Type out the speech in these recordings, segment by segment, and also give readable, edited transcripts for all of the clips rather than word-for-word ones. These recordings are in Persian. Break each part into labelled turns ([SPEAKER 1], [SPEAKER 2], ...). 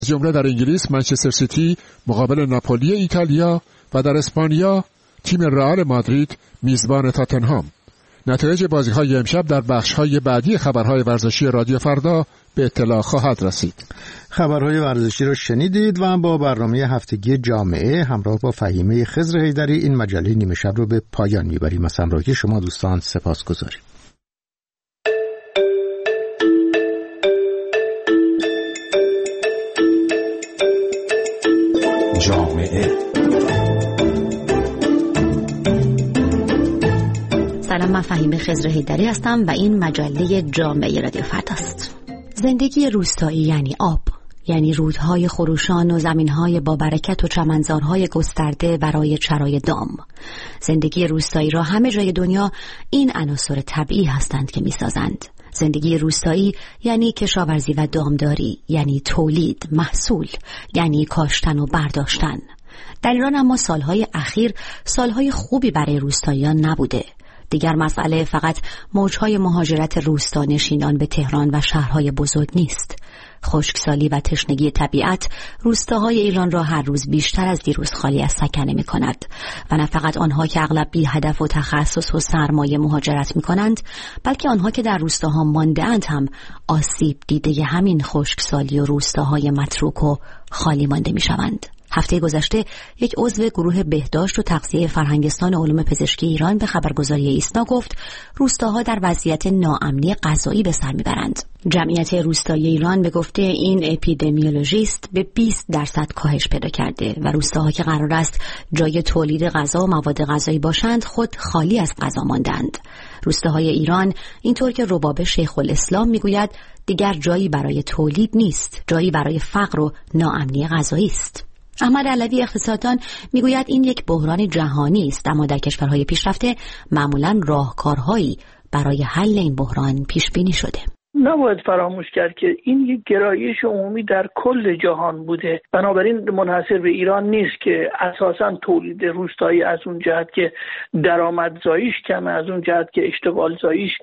[SPEAKER 1] جمله در انگلیس منچستر سیتی مقابل ناپولی ایتالیا و در اسپانیا تیم رئال مادرید میزبان تاتنهام. نتایج بازی‌های امشب در بخش‌های بعدی خبرهای ورزشی رادیو فردا به اطلاع خواهد رسید.
[SPEAKER 2] خبرهای ورزشی رو شنیدید و با برنامه هفتگی جامعه همراه با فهیمه خضر حیدری این مجله نیمه شب رو به پایان میبریم. از همراهی شما دوستان سپاسگزاریم.
[SPEAKER 3] جامعه.
[SPEAKER 4] سلام، من فهیمه خضر حیدری هستم و این مجله جامعه رادیو فرداست. زندگی روستایی یعنی آب، یعنی رودهای خروشان و زمینهای با برکت و چمنزارهای گسترده برای چرای دام. زندگی روستایی را همه جای دنیا این عناصر طبیعی هستند که می‌سازند. زندگی روستایی یعنی کشاورزی و دامداری، یعنی تولید، محصول، یعنی کاشتن و برداشتن. در ایران اما سالهای اخیر سالهای خوبی برای روستاییان نبوده. دیگر مسئله فقط موجهای مهاجرت روستانشینان به تهران و شهرهای بزرگ نیست. خشکسالی و تشنگی طبیعت روستاهای ایران را هر روز بیشتر از دیروز خالی از سکنه می کند و نه فقط آنها که اغلب بی هدف و تخصص و سرمایه مهاجرت می کنند، بلکه آنها که در روستاها مانده اند هم آسیب دیده همین خشکسالی و روستاهای متروک و خالی مانده می شوند. هفته گذشته یک عضو گروه بهداشت و تغذیه فرهنگستان علوم پزشکی ایران به خبرگزاری ایسنا گفت روستاها در وضعیت ناامنی غذایی به سر میبرند. جمعیت روستایی ایران به گفته این اپیدمیولوژیست به 20% کاهش پیدا کرده و روستاها که قرار است جای تولید غذا و مواد غذایی باشند خود خالی از غذا ماندند. روستاهای ایران اینطور که رباب شیخ الاسلام میگوید دیگر جایی برای تولید نیست، جایی برای فقر و ناامنی غذایی است. احمد علوی اقتصاددان میگوید این یک بحران جهانی است، اما در کشورهای پیشرفته معمولاً راهکارهایی برای حل این بحران پیش بینی شده.
[SPEAKER 5] نباید فراموش کرد که این یک گرایش عمومی در کل جهان بوده، بنابراین منحصر به ایران نیست که اساساً تولید روستایی از اون جهت که درآمدزاییش کمه، از اون جهت که اشتغال زاییش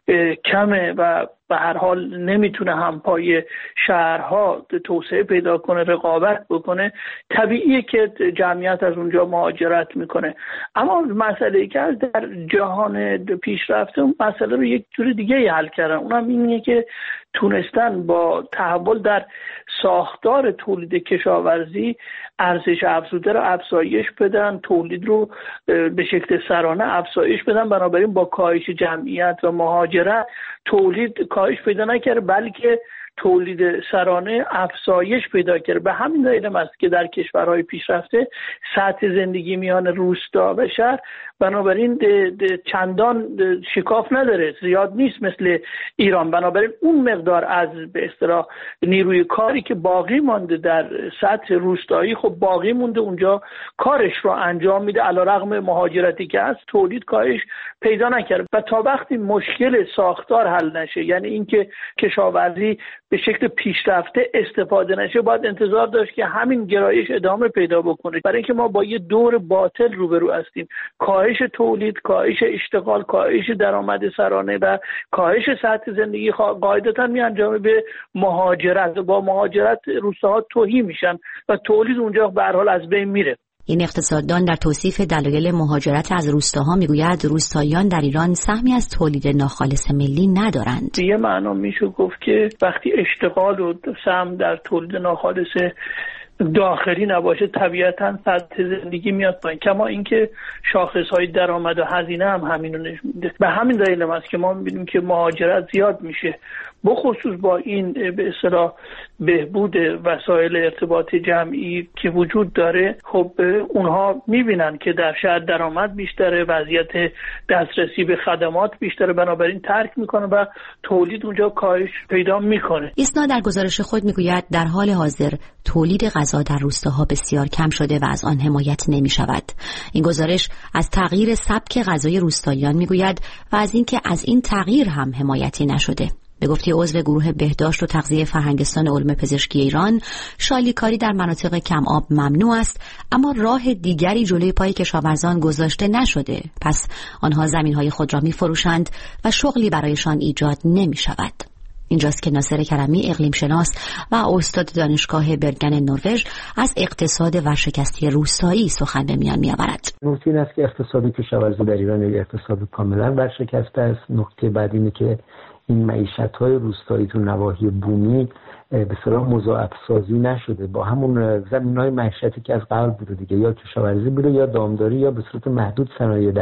[SPEAKER 5] کمه و به هر حال نمیتونه همپای شهرها توسعه پیدا کنه، رقابت بکنه، طبیعیه که جمعیت از اونجا مهاجرت میکنه. اما مسئله که از در جهان پیشرفته اون مسئله رو یک جور دیگه حل کردن، اونم اینه که تونستن با تحول در ساختار تولید کشاورزی ارزش افزوده رو افزایش بدن، تولید رو به شکل سرانه افزایش بدن. بنابراین با کاهش جمعیت و مهاجرت تولید کاهش پیدا نکرده، بلکه تولید سرانه افزایش پیدا کرده. به همین دلیل است که در کشورهای پیشرفته سطح زندگی میان روستا و شهر بنابراین چندان شکاف نداره، زیاد نیست مثل ایران. بنابراین اون مقدار از به اصطلاح نیروی کاری که باقی مانده در سطح روستایی خب باقی مونده، اونجا کارش رو انجام میده، علیرغم مهاجرتی که هست تولید کاهش پیدا نکرده. و تا وقتی مشکل ساختار حل نشه، یعنی اینکه کشاورزی به شکل پیشرفته استفاده نشه، باید انتظار داشت که همین گرایش ادامه پیدا بکنه، برای اینکه ما با یه دور باطل روبرو هستیم. کاهش تولید، کاهش اشتغال، کاهش درآمد سرانه و کاهش سطح زندگی قاعدتاً میانجامه به مهاجرت. با مهاجرت روستاها تهی میشن و تولید اونجا به هر حال از بین میره.
[SPEAKER 4] این اقتصاددان در توصیف دلایل مهاجرت از روستاها میگوید روستاییان در ایران سهمی از تولید ناخالص ملی ندارند.
[SPEAKER 5] یه معنا میشه گفت که وقتی اشتغال و سهم در تولید ناخالص داخلی نباشه طبیعتاً سطح زندگی میاد پایین. کما اینکه شاخصهای درآمد و هزینه هم همین رو نشون میده. به همین دلیل است که ما میبینیم که مهاجرت زیاد میشه، بخصوص با این به اصطلاح بهبود وسایل ارتباط جمعی که وجود داره. خب اونها میبینن که در شهر درآمد بیشتره، وضعیت دسترسی به خدمات بیشتره، بنابراین ترک میکنه و تولید اونجا کاهش پیدا میکنه.
[SPEAKER 4] ایسنا در گزارش خود میگوید در حال حاضر تولید غذا در روستاها بسیار کم شده و از آن حمایت نمیشود. این گزارش از تغییر سبک غذای روستاییان میگوید و از اینکه از این تغییر هم حمایتی نشده. به گفته عضو گروه بهداشت و تغذیه فرهنگستان علوم پزشکی ایران، شالیکاری در مناطق کم آب ممنوع است، اما راه دیگری جلوی پای کشاورزان گذاشته نشده. پس آنها زمینهای خود را می‌فروشند و شغلی برایشان ایجاد نمی‌شود. اینجاست که ناصر کرمی اقلیم شناس و استاد دانشگاه برگن نروژ از اقتصاد ورشکستی روستایی سخن به میان می‌آورد.
[SPEAKER 3] نکته این است که اقتصاد کشاورزی در ایران یک اقتصاد کاملا ورشکسته است. نکته بعد اینه که این معیشت‌های روستایی تو نواحی بومی به اصطلاح مضاعف سازی نشده، با همون زمین‌های معیشتی که از قبل بوده دیگه، یا کشاورزی بوده یا دامداری یا به صورت محدود صنایع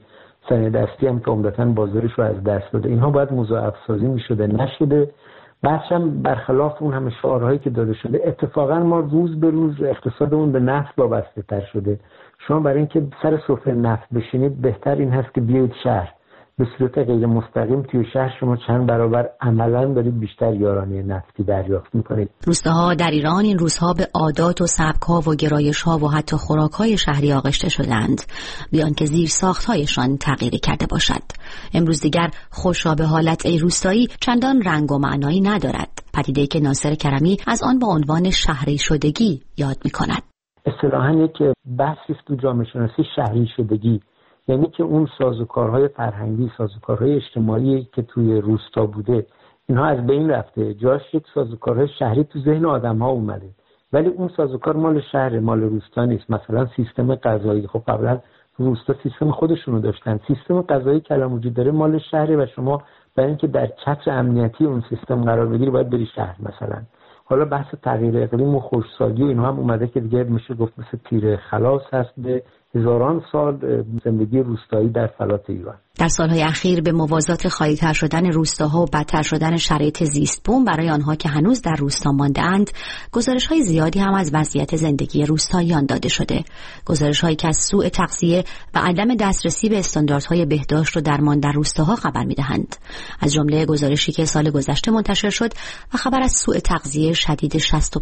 [SPEAKER 3] دستی هم که عمدتاً بازارش رو از دست داده. اینها باید مضاعف سازی می‌شده، نشده. بحث هم برخلاف اون همه شعارهایی که داده شده، اتفاقا ما روز به روز اقتصادمون به نفت وابسته تر شده. شما برای اینکه سر سفره نفت بشینید بهتر این هست که بیایید شهر. به صورت غیر مستقیم توی شهر شما چند برابر عملاً دارید بیشتر یارانه نفتی دریافت میکنید.
[SPEAKER 4] روستاها در ایران این روزها به عادات و سبک‌ها و گرایش‌ها و حتی خوراک‌های شهری آغشته شدند، بیان که زیر ساخت‌هایشان تغییر کرده باشد. امروز دیگر خوشا به حالت ای روستایی چندان رنگ و معنایی ندارد، پدیده‌ای که ناصر کرمی از آن با عنوان شهری شدگی یاد می‌کند.
[SPEAKER 3] اصطلاحاً یک بحثی تو جامعه شناسی شهری شدگی، یعنی که اون سازوکارهای فرهنگی، سازوکارهای اجتماعی که توی روستا بوده اینها از بین رفته، جاش یک سازوکارهای شهری تو ذهن آدم‌ها اومده، ولی اون سازوکار مال شهر، مال روستا نیست. مثلا سیستم غذایی، خب قبلا روستا سیستم خودشونو داشتن، سیستم غذایی که الان وجود داره مال شهره و شما برای اینکه در چتر امنیتی اون سیستم قرار بگیری باید بری شهر. مثلا حالا بحث تغییر اقلیم و خشکسالی و اینها هم اومده که دیگه میشه گفت مثل تیر خلاص هست به هزاران سال زندگی روستایی در فلات ایران.
[SPEAKER 4] در سالهای اخیر به موازات خالی‌تر شدن روستاها و بدتر شدن شرایط زیست بوم برای آنها که هنوز در روستا مانده‌اند، گزارش‌های زیادی هم از وضعیت زندگی روستاییان داده شده. گزارش‌هایی که از سوء تغذیه و عدم دسترسی به استانداردهای بهداشت و درمان در روستاها خبر می‌دهند. از جمله گزارشی که سال گذشته منتشر شد و خبر از سوء تغذیه شدید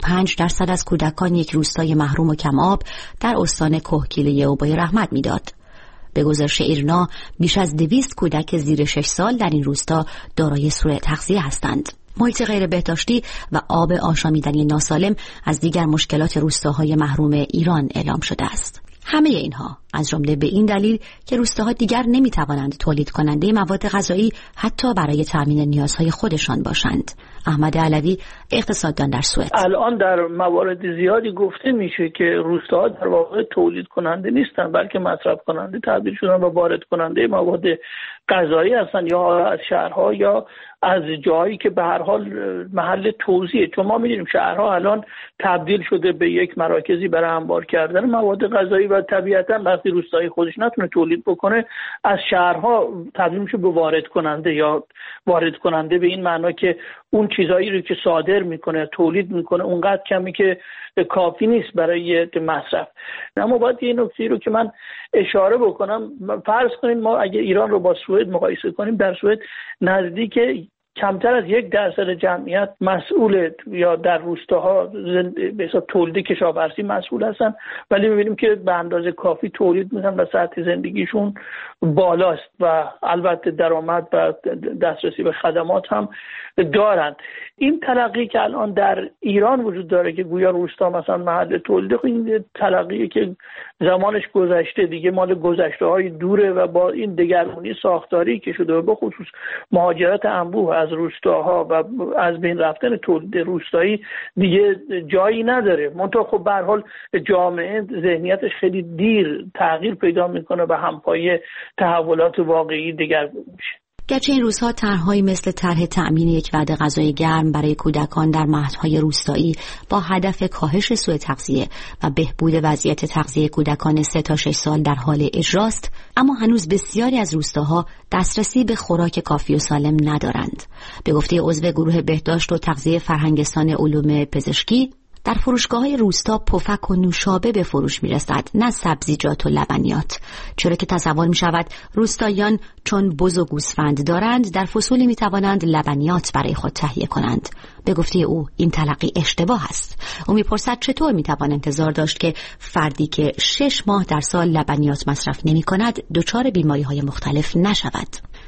[SPEAKER 4] 65% از کودکان یک روستای محروم و کم آب در استان کهگیله اوبای رحمت می‌داد. به گزارش ایرنا بیش از 200 کودک زیر 6 سال در این روستا دارای سوء تغذیه هستند. محیط غیر بهداشتی و آب آشامیدنی ناسالم از دیگر مشکلات روستاهای محروم ایران اعلام شده است. همه اینها از جمله به این دلیل که روستاها دیگر نمیتوانند تولید کننده مواد غذایی حتی برای تامین نیازهای خودشان باشند. احمد علوی، اقتصاددان در سوئد:
[SPEAKER 5] الان در موارد زیادی گفته میشه که روستاها در واقع تولید کننده نیستن، بلکه مصرف کننده تبدیل شدن و وارد کننده مواد غذایی هستن، یا از شهرها یا از جایی که به هر حال محل توزیعه. چون ما می‌دونیم شهرها الان تبدیل شده به یک مراکزی برای انبار کردن مواد غذایی و طبیعتاً وقتی روستایی خودش نتونه تولید بکنه از شهرها تبدیل میشه به وارد کننده، یا وارد کننده به این معنا که اون چیزایی رو که صادر میکنه تولید میکنه اونقدر کمی که کافی نیست برای مصرف. اما باید یه نکته رو که من اشاره بکنم، فرض کنید ما اگه ایران رو با سوئد مقایسه کنیم، در سوئد نزدیک کمتر از 1% جمعیت مسئول یا در روستاها به حساب تولید کشاورزی مسئول هستن، ولی می‌بینیم که به اندازه کافی تولید می‌کنن و سطح زندگیشون بالاست و البته درآمد و دسترسی به خدمات هم دارند. این تلقی که الان در ایران وجود داره که گویا روستا مثلا محل تولید، این تلقی که زمانش گذشته دیگه، مال گذشته‌های دوره و با این دگرگونی ساختاری که شده و به خصوص مهاجرت انبوه از روستاها و از بین رفتن تولید روستایی دیگه جایی نداره. منتها خب به هر حال جامعه ذهنیتش خیلی دیر تغییر پیدا میکنه و همپای تحولات واقعی دگرگون میشه.
[SPEAKER 4] گرچه این روزها طرح‌هایی مثل طرح تأمین یک وعده غذای گرم برای کودکان در مهدهای روستایی با هدف کاهش سوء تغذیه و بهبود وضعیت تغذیه کودکان 3 تا 6 سال در حال اجراست، اما هنوز بسیاری از روستاها دسترسی به خوراک کافی و سالم ندارند. به گفته عضو گروه بهداشت و تغذیه فرهنگستان علوم پزشکی، در فروشگاه‌های روستا پفک و نوشابه به فروش می‌رسد، نه سبزیجات و لبنیات، چرا که تصور می‌شود روستاییان چون بز و گوسفند دارند در فصولی می‌توانند لبنیات برای خود تهیه کنند. به گفته او این تلقی اشتباه است. او می‌پرسد چطور می‌توان انتظار داشت که فردی که 6 ماه در سال لبنیات مصرف نمی‌کند دچار بیماری‌های مختلف نشود.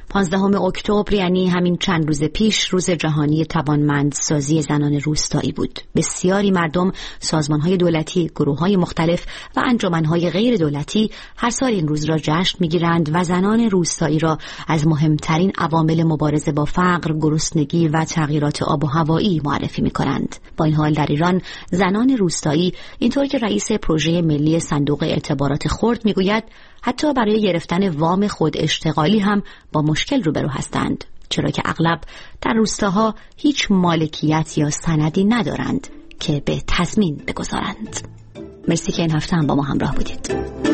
[SPEAKER 4] 15 اکتبر یعنی همین چند روز پیش روز جهانی توانمندسازی زنان روستایی بود. بسیاری مردم، سازمان‌های دولتی، گروه‌های مختلف و انجمن‌های غیر دولتی هر سال این روز را جشن می‌گیرند و زنان روستایی را از مهمترین عوامل مبارزه با فقر، گرسنگی و تغییرات آب و هوایی معرفی می‌کنند. با این حال در ایران زنان روستایی، اینطور که رئیس پروژه ملی صندوق اعتبارات خرد می‌گوید، حتی برای گرفتن وام خود اشتغالی هم با مشکل روبرو هستند، چرا که اغلب در روستاها هیچ مالکیت یا سندی ندارند که به تضمین بگذارند. مرسی که این هفته هم با ما همراه بودید.